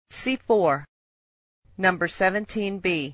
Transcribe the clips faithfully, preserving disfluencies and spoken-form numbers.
C four. Number seventeen B.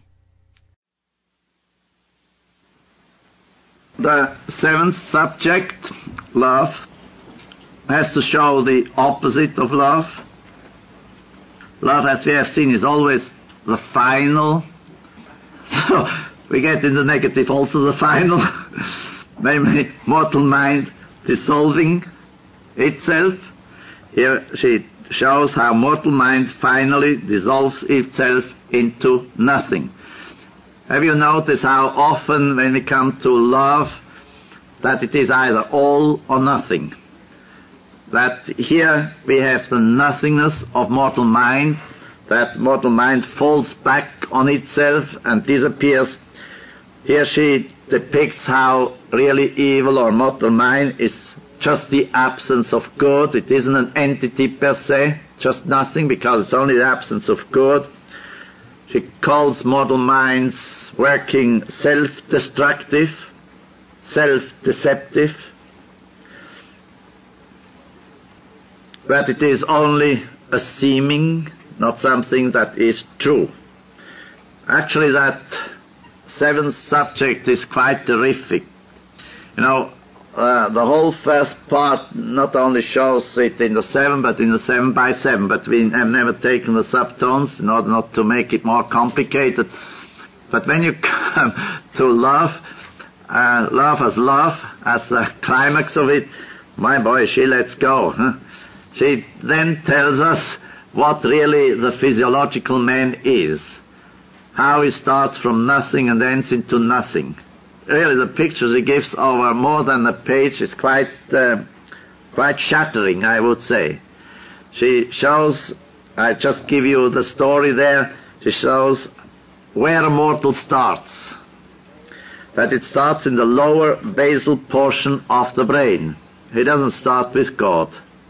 The seventh subject, love, has to show the opposite of love. Love, as we have seen, is always the final. So we get in the negative also the final, namely mortal mind dissolving itself. Here she shows how mortal mind finally dissolves itself into nothing. Have you noticed how often when we come to love that it is either all or nothing? That here we have the nothingness of mortal mind, that mortal mind falls back on itself and disappears. Here she depicts how really evil or mortal mind is just the absence of good. It isn't an entity per se, just nothing, because it's only the absence of good. She calls mortal minds working self-destructive, self-deceptive, but it is only a seeming, not something that is true. Actually, that seventh subject is quite terrific. You know, uh, the whole first part not only shows it in the seven, but in the seven by seven, but we have never taken the subtones in order not to make it more complicated. But when you come to love, uh, love as love, as the climax of it, my boy, she lets go. Huh? She then tells us what really the physiological man is, how he starts from nothing and ends into nothing. Really, the picture she gives over more than a page is quite, uh, quite shattering, I would say. She shows, I just give you the story there, she shows where a mortal starts. That it starts in the lower basal portion of the brain. He doesn't start with God.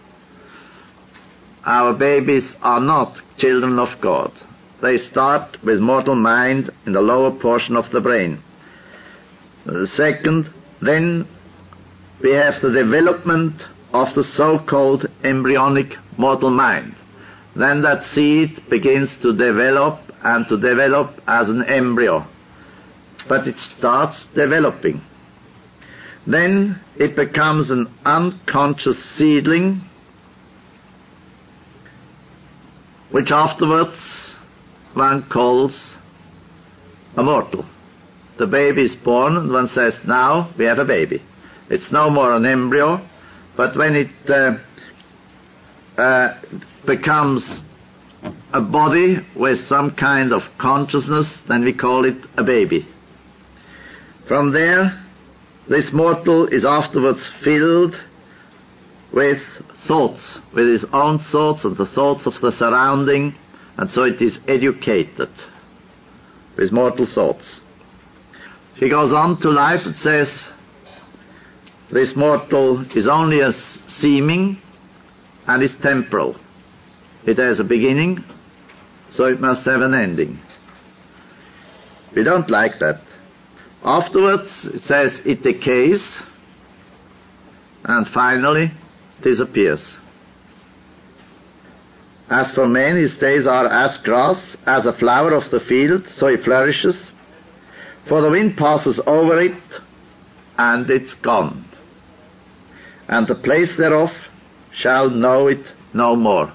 Our babies are not children of God. They start with mortal mind in the lower portion of the brain. The second, then we have the development of the so-called embryonic mortal mind. Then that seed begins to develop and to develop as an embryo. But it starts developing. Then it becomes an unconscious seedling, which afterwards one calls a mortal. The baby is born and one says, now we have a baby. It's no more an embryo, but when it uh, uh, becomes a body with some kind of consciousness, then we call it a baby. From there, this mortal is afterwards filled with thoughts, with his own thoughts and the thoughts of the surrounding, and so it is educated with mortal thoughts. She goes on to life and says, this mortal is only a seeming and is temporal. It has a beginning, so it must have an ending. We don't like that. Afterwards, it says it decays and finally disappears. As for man, his days are as grass, as a flower of the field, so he flourishes. For the wind passes over it, and it's gone. And the place thereof shall know it no more.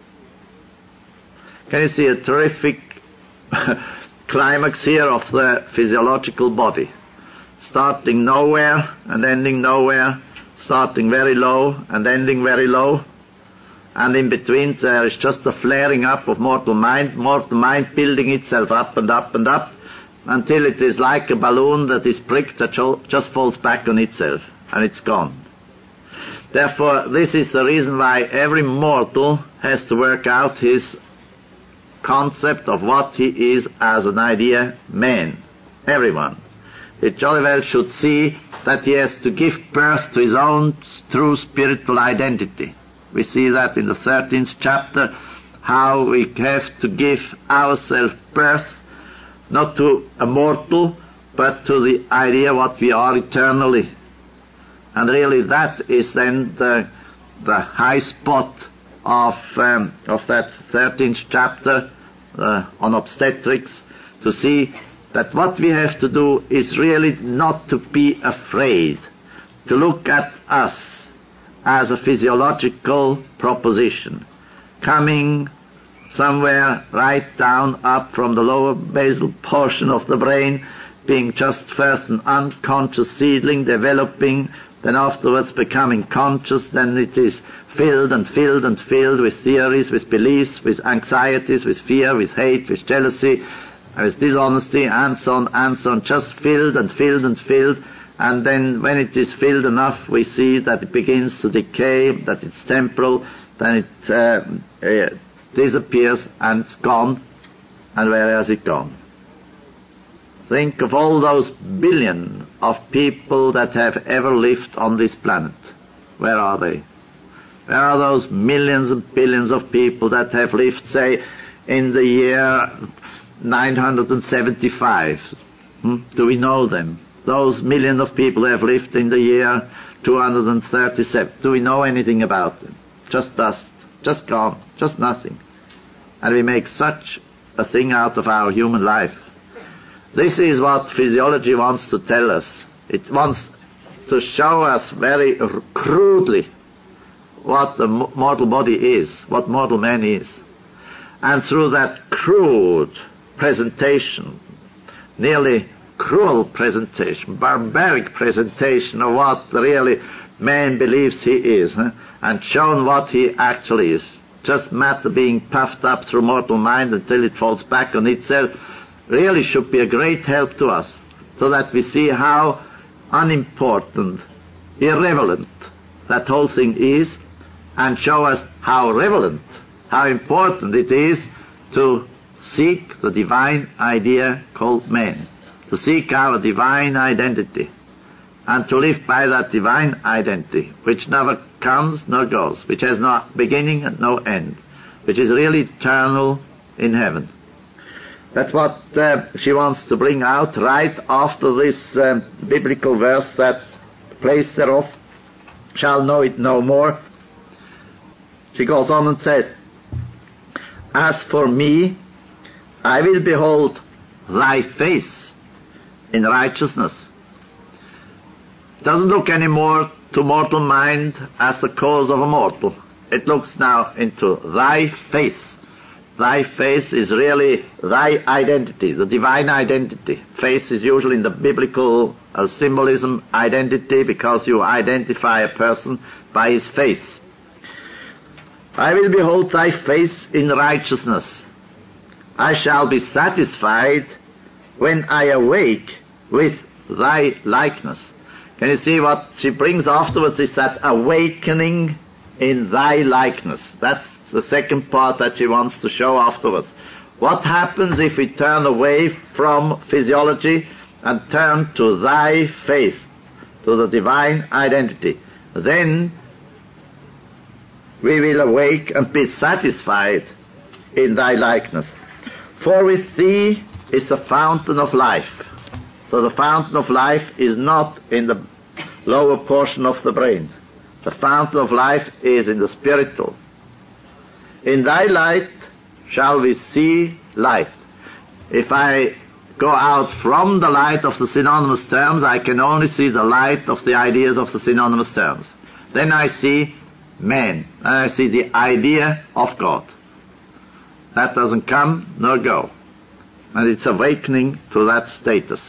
Can you see a terrific climax here of the physiological body? Starting nowhere and ending nowhere, starting very low and ending very low. And in between there is just a flaring up of mortal mind, mortal mind building itself up and up and up, until it is like a balloon that is pricked, that just falls back on itself, and it's gone. Therefore, this is the reason why every mortal has to work out his concept of what he is as an idea man. Everyone. He jolly well should see that he has to give birth to his own true spiritual identity. We see that in the thirteenth chapter, how we have to give ourselves birth, not to a mortal, but to the idea what we are eternally. And really that is then the, the high spot of, um, of that thirteenth chapter uh, on obstetrics, to see that what we have to do is really not to be afraid, to look at us as a physiological proposition, coming somewhere right down up from the lower basal portion of the brain, being just first an unconscious seedling, developing, then afterwards becoming conscious, then it is filled and filled and filled with theories, with beliefs, with anxieties, with fear, with hate, with jealousy, with dishonesty, and so on, and so on, just filled and filled and filled. And then when it is filled enough, we see that it begins to decay, that it's temporal, then it uh, uh, disappears and it's gone. And where has it gone? Think of all those billion of people that have ever lived on this planet. Where are they? Where are those millions and billions of people that have lived, say, in the year nine hundred seventy-five? Hmm? Do we know them? Those millions of people who have lived in the year two hundred thirty-seven. Do we know anything about them? Just dust. Just gone. Just nothing. And we make such a thing out of our human life. This is what physiology wants to tell us. It wants to show us very crudely what the mortal body is, what mortal man is. And through that crude presentation, nearly cruel presentation, barbaric presentation of what really man believes he is, huh? And shown what he actually is, just matter being puffed up through mortal mind until it falls back on itself, really should be a great help to us, so that we see how unimportant, irrelevant that whole thing is, and show us how relevant, how important it is to seek the divine idea called man, to seek our divine identity, and to live by that divine identity, which never comes nor goes, which has no beginning and no end, which is really eternal in heaven. That's what uh, she wants to bring out right after this um, biblical verse, that place thereof shall know it no more. She goes on and says, as for me, I will behold thy face in righteousness. It doesn't look anymore to mortal mind as the cause of a mortal. It looks now into thy face. Thy face is really thy identity, the divine identity. Face is usually in the biblical uh, symbolism identity, because you identify a person by his face. I will behold thy face in righteousness. I shall be satisfied when I awake with thy likeness. Can you see what she brings afterwards is that awakening in thy likeness. That's the second part that she wants to show afterwards. What happens if we turn away from physiology and turn to thy face, to the divine identity? Then we will awake and be satisfied in thy likeness. For with thee is the fountain of life. So the fountain of life is not in the lower portion of the brain. The fountain of life is in the spiritual. In thy light shall we see light. If I go out from the light of the synonymous terms, I can only see the light of the ideas of the synonymous terms. Then I see man, and I see the idea of God. That doesn't come nor go. And it's awakening to that status.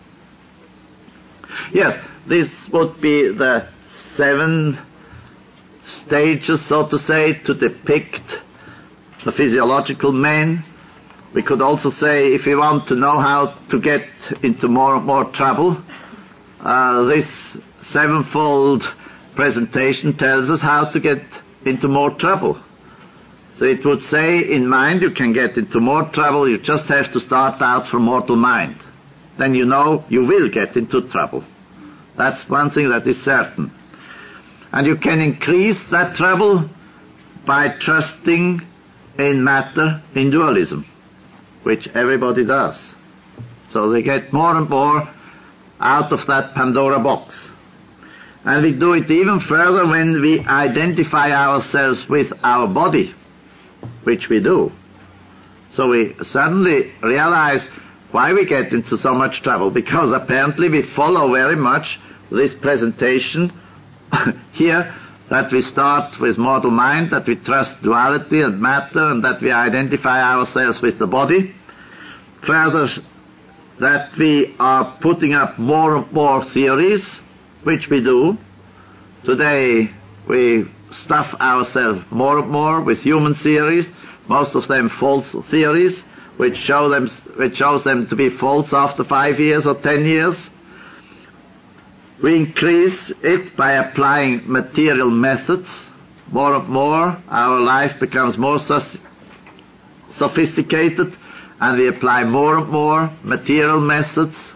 Yes, this would be the seven stages, so to say, to depict the physiological man. We could also say, if we want to know how to get into more more trouble, uh, this sevenfold presentation tells us how to get into more trouble. So it would say, in mind you can get into more trouble, you just have to start out from mortal mind. Then you know you will get into trouble. That's one thing that is certain. And you can increase that trouble by trusting in matter, in dualism, which everybody does. So they get more and more out of that Pandora box. And we do it even further when we identify ourselves with our body, which we do. So we suddenly realize why we get into so much trouble, because apparently we follow very much this presentation here, that we start with mortal mind, that we trust duality and matter, and that we identify ourselves with the body. Further, that we are putting up more and more theories, which we do. Today we stuff ourselves more and more with human theories, most of them false theories, which show them, which shows them to be false after five years or ten years. We increase it by applying material methods. More and more, our life becomes more sophisticated, and we apply more and more material methods.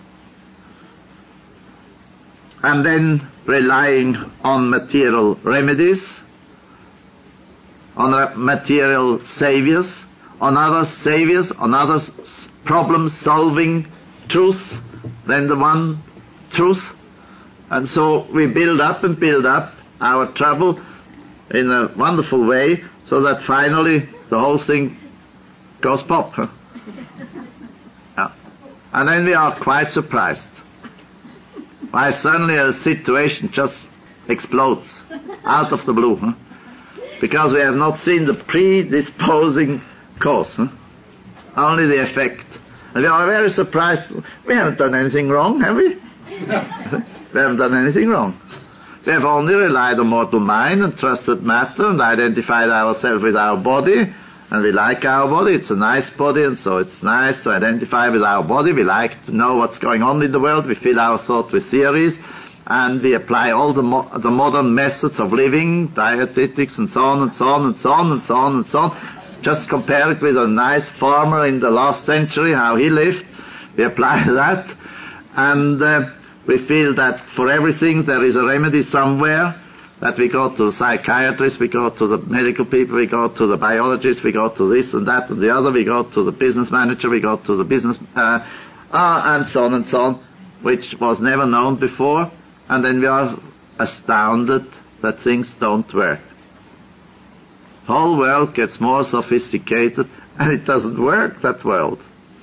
And then relying on material remedies, on material saviors, on other saviors, on other problem-solving truths than the one truth. And so we build up and build up our trouble in a wonderful way, so that finally the whole thing goes pop. Huh? Yeah. And then we are quite surprised why suddenly a situation just explodes out of the blue, huh? Because we have not seen the predisposing cause, huh? Only the effect. And we are very surprised. We haven't done anything wrong, have we? We haven't done anything wrong. We have only relied on mortal mind and trusted matter and identified ourselves with our body, and we like our body. It's a nice body, and so it's nice to identify with our body. We like to know what's going on in the world. We fill our thought with theories, and we apply all the, mo the modern methods of living, dietetics and so on and so on and so on and so on and so on. Just compare it with a nice farmer in the last century, how he lived. We apply that, and uh, we feel that for everything there is a remedy somewhere, that we go to the psychiatrist, we go to the medical people, we go to the biologists, we go to this and that and the other, we go to the business manager, we go to the business, uh, uh, and so on and so on, which was never known before, and then we are astounded that things don't work. The whole world gets more sophisticated, and it doesn't work, that world.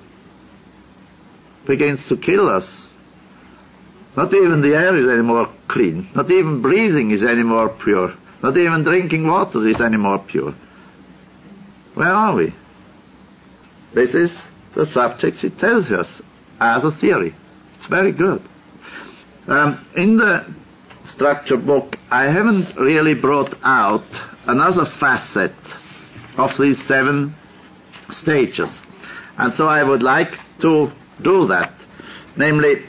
It begins to kill us. Not even the air is any more clean. Not even breathing is any more pure. Not even drinking water is any more pure. Where are we? This is the subject it tells us as a theory. It's very good. Um, in the structure book, I haven't really brought out another facet of these seven stages. And so I would like to do that. Namely,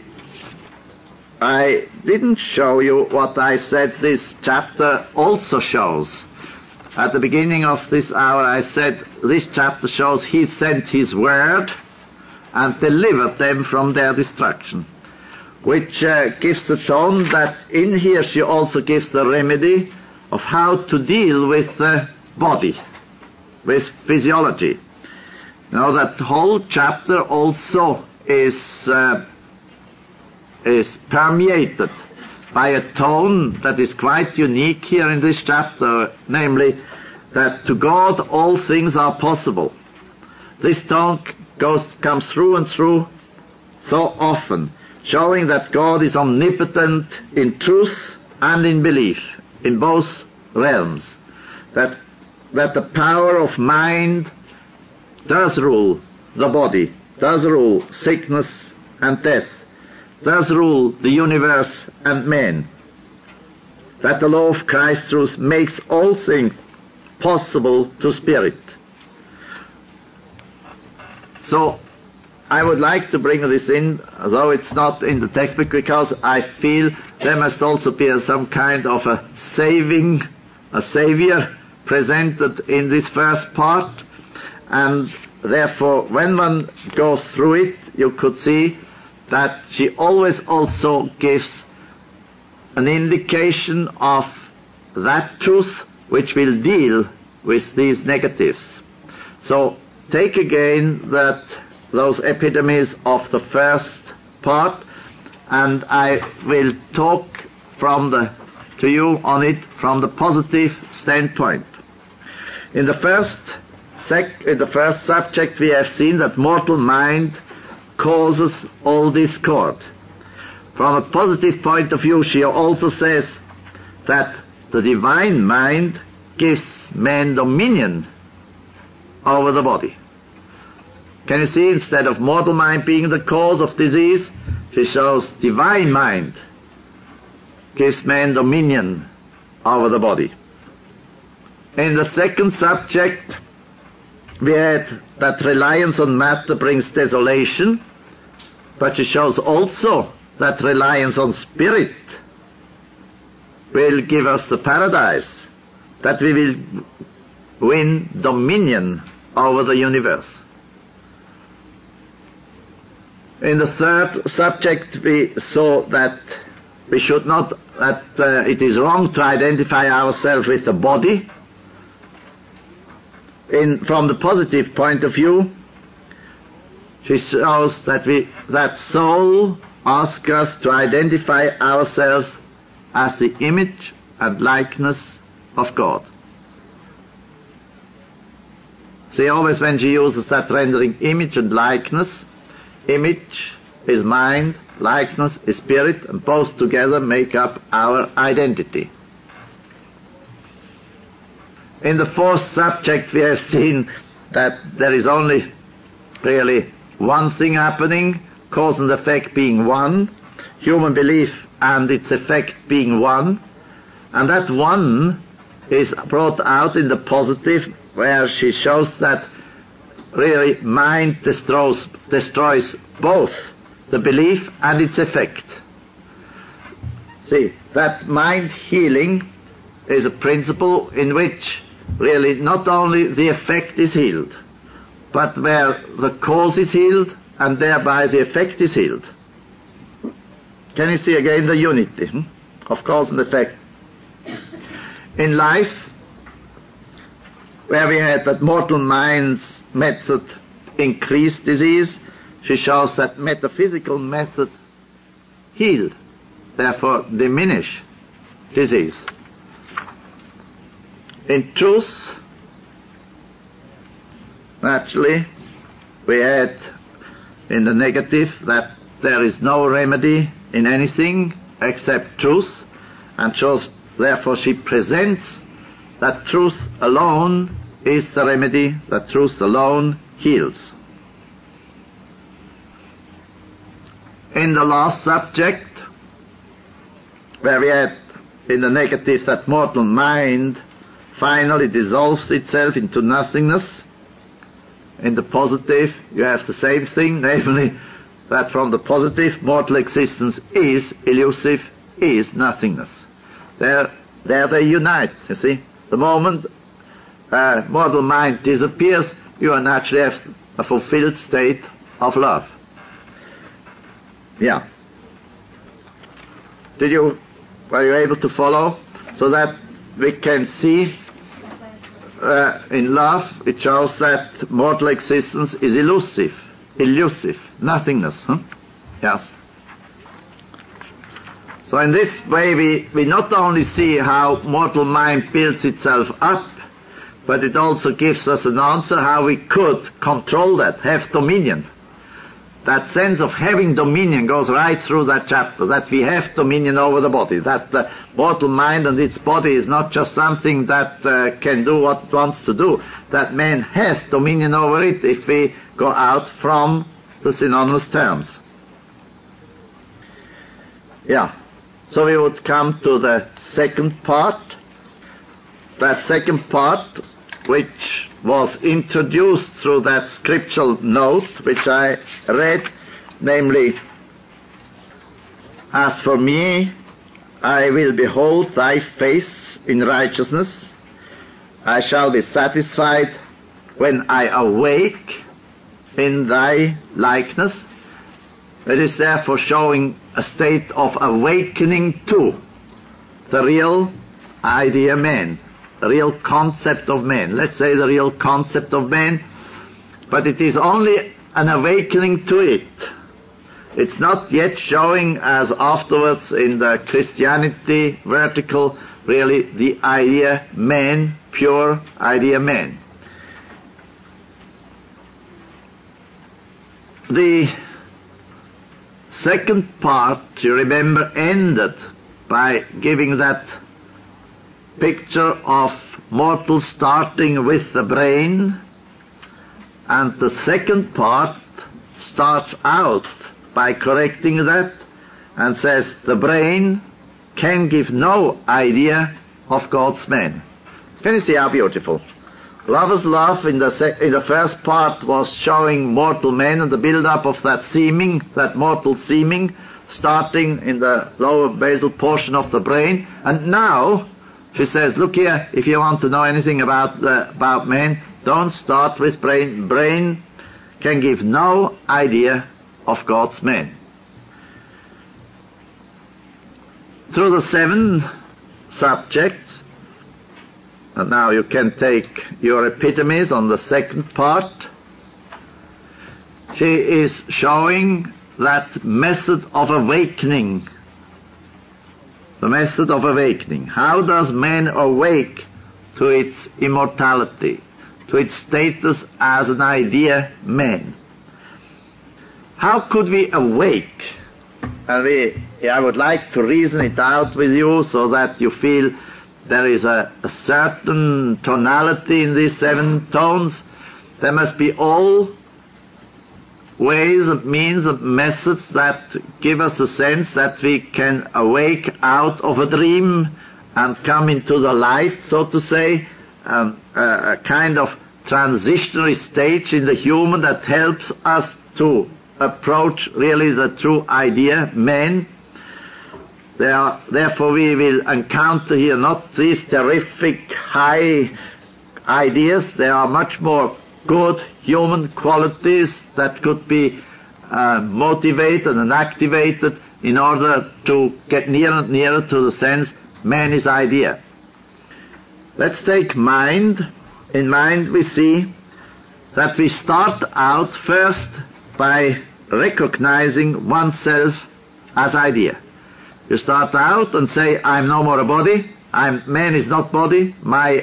I didn't show you what I said this chapter also shows. At the beginning of this hour I said this chapter shows he sent his word and delivered them from their destruction, which uh, gives the tone that in here she also gives the remedy of how to deal with the body, with physiology. Now that whole chapter also is uh, is permeated by a tone that is quite unique here in this chapter, namely that to God all things are possible. This tone goes comes through and through so often, showing that God is omnipotent in truth and in belief, in both realms, that that the power of mind does rule the body, does rule sickness and death, does rule the universe and men, that the law of Christ truth makes all things possible to spirit. So I would like to bring this in, though it's not in the textbook, because I feel there must also be some kind of a saving, a savior presented in this first part, and therefore when one goes through it you could see that she always also gives an indication of that truth which will deal with these negatives. So take again that those epitomes of the first part, and I will talk from the, to you on it from the positive standpoint. In the first sec, in the first subject we have seen that mortal mind causes all discord. From a positive point of view, she also says that the divine mind gives man dominion over the body. Can you see, instead of mortal mind being the cause of disease, she shows divine mind gives man dominion over the body. In the second subject, we had that reliance on matter brings desolation, but she shows also that reliance on spirit will give us the paradise, that we will win dominion over the universe. In the third subject, we saw that we should not, that uh, it is wrong to identify ourselves with the body. In, from the positive point of view, she shows that we, that soul asks us to identify ourselves as the image and likeness of God. See, always when she uses that rendering image and likeness, image is mind, likeness is spirit, and both together make up our identity. In the fourth subject, we have seen that there is only really one thing happening, cause and effect being one, human belief and its effect being one, and that one is brought out in the positive, where she shows that really mind destroys, destroys both the belief and its effect. See, that mind healing is a principle in which really not only the effect is healed, but where the cause is healed and thereby the effect is healed. Can you see again the unity hmm, of cause and effect? In life, where we had that mortal mind's method increase disease, she shows that metaphysical methods heal, therefore diminish disease. In truth, naturally, we had in the negative that there is no remedy in anything except truth, and shows, therefore she presents that truth alone is the remedy, that truth alone heals. In the last subject, where we had in the negative that mortal mind finally dissolves itself into nothingness, in the positive you have the same thing, namely that from the positive mortal existence is elusive, is nothingness. There, there they unite, you see. The moment uh, mortal mind disappears, you are naturally have a fulfilled state of love. Yeah. Did you, were you able to follow? So that we can see uh, in love, it shows that mortal existence is elusive, elusive, nothingness. Huh? Yes. So in this way we, we not only see how mortal mind builds itself up, but it also gives us an answer how we could control that, have dominion. That sense of having dominion goes right through that chapter, that we have dominion over the body, that the mortal mind and its body is not just something that uh, can do what it wants to do, that man has dominion over it if we go out from the synonymous terms. Yeah. So we would come to the second part. That second part, which was introduced through that scriptural note which I read, namely, as for me, I will behold thy face in righteousness. I shall be satisfied when I awake in thy likeness. It is therefore showing a state of awakening to the real idea man, the real concept of man. Let's say the real concept of man, but it is only an awakening to it. It's not yet showing, as afterwards in the Christianity vertical, really the idea man, pure idea man. The second part, you remember, ended by giving that picture of mortal starting with the brain, and the second part starts out by correcting that and says the brain can give no idea of God's man. Can you see how beautiful? Lover's love in the sec- in the first part was showing mortal man and the build-up of that seeming, that mortal seeming, starting in the lower basal portion of the brain. And now she says, look here, if you want to know anything about the, about man, don't start with brain. Brain can give no idea of God's man. Through the seven subjects, and now you can take your epitomes on the second part, she is showing that method of awakening. The method of awakening. How does man awake to its immortality, to its status as an idea man? How could we awake? And we, I would like to reason it out with you so that you feel there is a, a certain tonality in these seven tones. There must be all ways and means and methods that give us a sense that we can awake out of a dream and come into the light, so to say, um, a, a kind of transitionary stage in the human that helps us to approach really the true idea, man. There are, therefore we will encounter here not these terrific high ideas. There are much more good human qualities that could be uh, motivated and activated in order to get nearer and nearer to the sense man is idea. Let's take mind. In mind we see that we start out first by recognizing oneself as idea. You start out and say, I'm no more a body, I'm, man is not body, my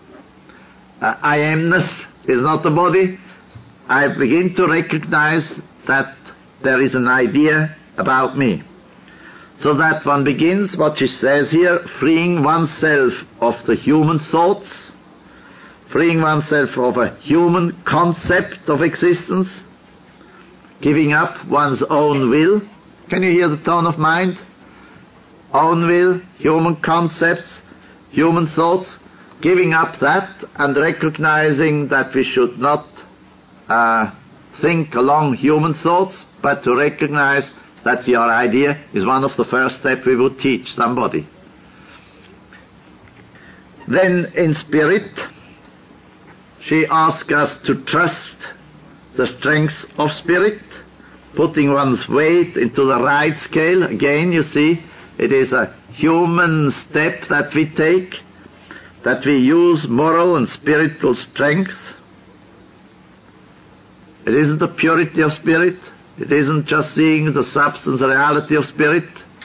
uh, I amness is not the body. I begin to recognize that there is an idea about me. So that one begins, what she says here, freeing oneself of the human thoughts, freeing oneself of a human concept of existence, giving up one's own will. Can you hear the tone of mind? Own will, human concepts, human thoughts, giving up that and recognizing that we should not uh, think along human thoughts, but to recognize that your idea is one of the first steps we would teach somebody. Then in spirit, she asks us to trust the strength of spirit, putting one's weight into the right scale. Again, you see, it is a human step that we take, that we use moral and spiritual strength. It isn't the purity of spirit. It isn't just seeing the substance and reality of spirit.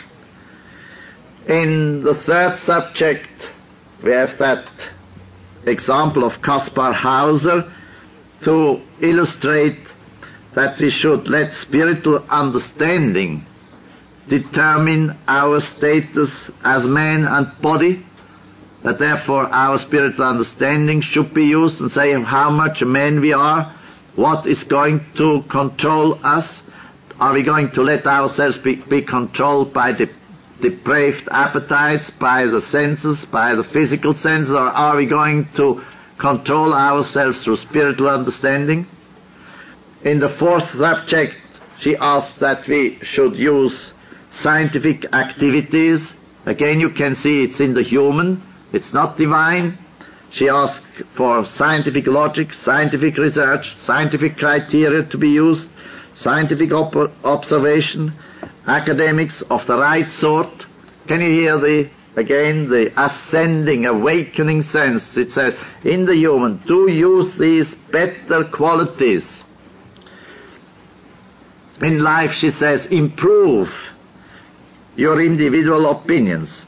In the third subject, we have that example of Kaspar Hauser to illustrate that we should let spiritual understanding determine our status as man and body, that therefore our spiritual understanding should be used and say how much a man we are, what is going to control us. Are we going to let ourselves be, be controlled by the depraved appetites, by the senses, by the physical senses, or are we going to control ourselves through spiritual understanding? In the fourth subject, she asks that we should use scientific activities. Again, you can see it's in the human, it's not divine. She asks for scientific logic, scientific research, scientific criteria to be used, scientific op- observation, academics of the right sort. Can you hear the, again, the ascending, awakening sense? It says, in the human, do use these better qualities. In life, she says, improve your individual opinions.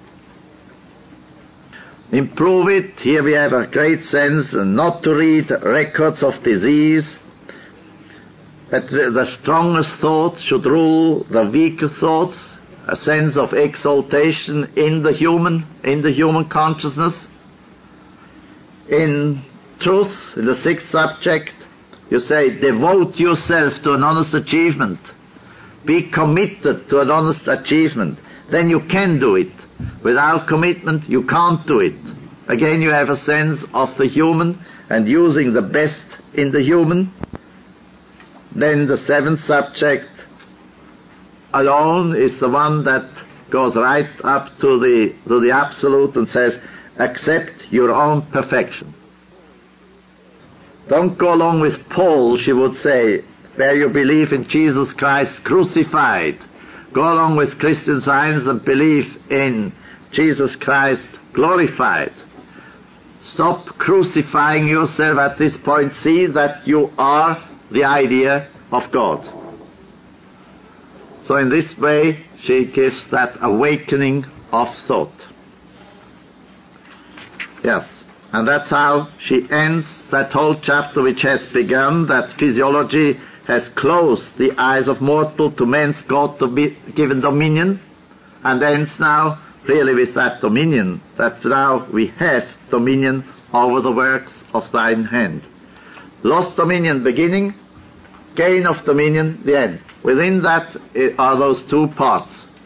Improve it. Here we have a great sense not to read records of disease, that the strongest thoughts should rule the weaker thoughts, a sense of exaltation in the human, in the human consciousness. In truth, in the sixth subject, you say, devote yourself to an honest achievement. Be committed to an honest achievement. Then you can do it. Without commitment, you can't do it. Again, you have a sense of the human and using the best in the human. Then the seventh subject alone is the one that goes right up to the, to the absolute and says, accept your own perfection. Don't go along with Paul, she would say, where you believe in Jesus Christ crucified. Go along with Christian Science and believe in Jesus Christ glorified. Stop crucifying yourself at this point. See that you are the idea of God. So in this way, she gives that awakening of thought. Yes, and that's how she ends that whole chapter which has begun, that physiology has closed the eyes of mortal to man's God to be given dominion, and ends now really with that dominion, that now we have dominion over the works of thine hand. Lost dominion beginning, gain of dominion the end. Within that are those two parts.